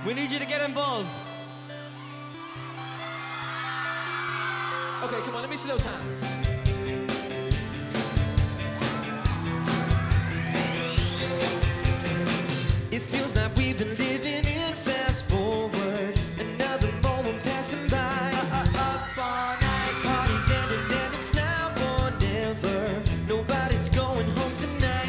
We need you to get involved. Okay, come on, let me see those hands. It feels like we've been living in fast forward. Another moment passing by. Up all night, parties ending, and it's now or never. Nobody's going home tonight.